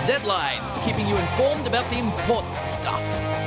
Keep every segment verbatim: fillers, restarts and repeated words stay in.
Z-Lines, keeping you informed about the important stuff.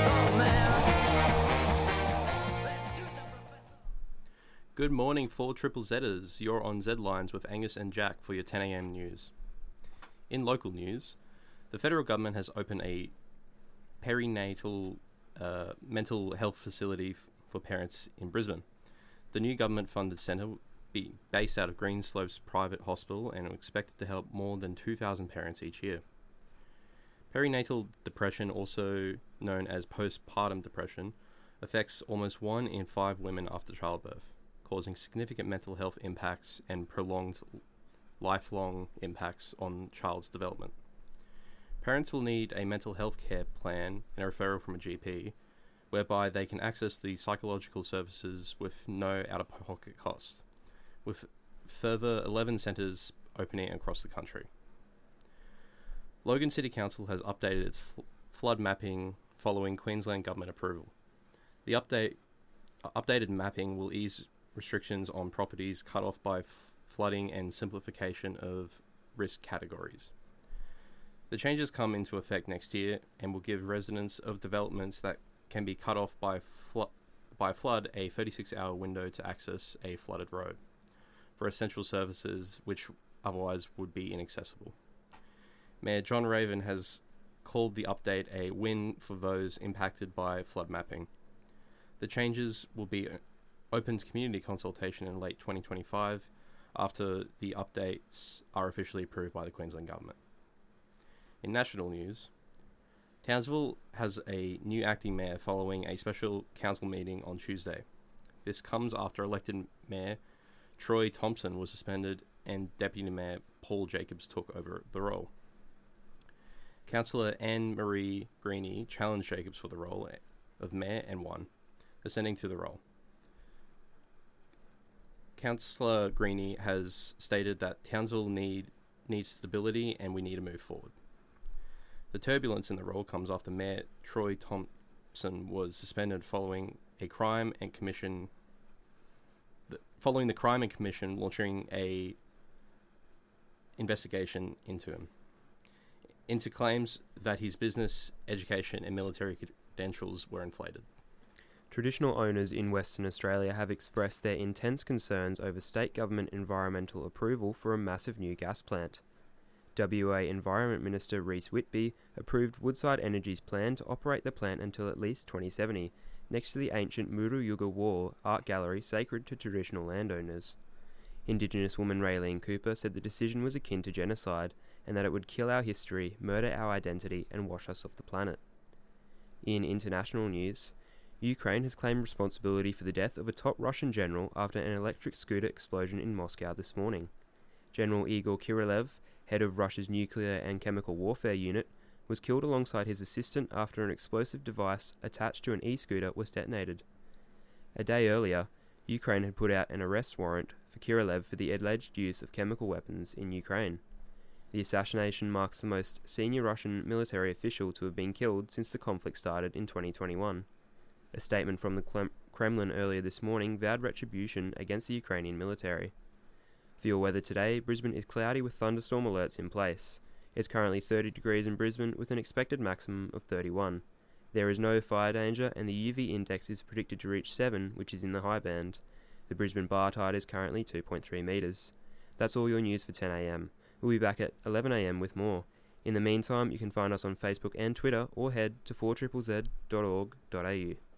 Good morning, four triple Zers. You're on Z-Lines with Angus and Jack for your ten a.m. news. In local news, the federal government has opened a perinatal uh, mental health facility f- for parents in Brisbane. The new government-funded centre will be based out of Greenslopes Private Hospital and are expected to help more than two thousand parents each year. Perinatal depression, also known as postpartum depression, affects almost one in five women after childbirth, causing significant mental health impacts and prolonged lifelong impacts on child's development. Parents will need a mental health care plan and a referral from a G P, whereby they can access the psychological services with no out-of-pocket cost, with further eleven centres opening across the country. Logan City Council has updated its fl- flood mapping following Queensland Government approval. The update uh, updated mapping will ease restrictions on properties cut off by f- flooding and simplification of risk categories. The changes come into effect next year and will give residents of developments that can be cut off by, flo- by flood a thirty-six hour window to access a flooded road for essential services which otherwise would be inaccessible. Mayor John Raven has called the update a win for those impacted by flood mapping. The changes will be open to community consultation in late twenty twenty-five after the updates are officially approved by the Queensland Government. In national news, Townsville has a new acting mayor following a special council meeting on Tuesday. This comes after elected mayor Troy Thompson was suspended and deputy mayor Paul Jacobs took over the role. Councillor Anne-Marie Greeny challenged Jacobs for the role of mayor and won, ascending to the role. Councillor Greeny has stated that Townsville need, needs stability and we need to move forward. The turbulence in the role comes after Mayor Troy Thompson was suspended following a crime and commission the, following the crime and commission launching a investigation into him, into claims that his business, education and military credentials were inflated. Traditional owners in Western Australia have expressed their intense concerns over state government environmental approval for a massive new gas plant. W A Environment Minister Rhys Whitby approved Woodside Energy's plan to operate the plant until at least twenty seventy, next to the ancient Muru Yuga War art gallery sacred to traditional landowners. Indigenous woman Raylene Cooper said the decision was akin to genocide and that it would kill our history, murder our identity and wash us off the planet. In international news, Ukraine has claimed responsibility for the death of a top Russian general after an electric scooter explosion in Moscow this morning. General Igor Kirillev, head of Russia's nuclear and chemical warfare unit, was killed alongside his assistant after an explosive device attached to an e-scooter was detonated. A day earlier, Ukraine had put out an arrest warrant for Kirillev for the alleged use of chemical weapons in Ukraine. The assassination marks the most senior Russian military official to have been killed since the conflict started in twenty twenty-one. A statement from the Clem- Kremlin earlier this morning vowed retribution against the Ukrainian military. For your weather today, Brisbane is cloudy with thunderstorm alerts in place. It's currently thirty degrees in Brisbane with an expected maximum of thirty-one. There is no fire danger and the U V index is predicted to reach seven, which is in the high band. The Brisbane bar tide is currently two point three metres. That's all your news for ten a.m. We'll be back at eleven a.m. with more. In the meantime, you can find us on Facebook and Twitter or head to four triple z dot org dot a u.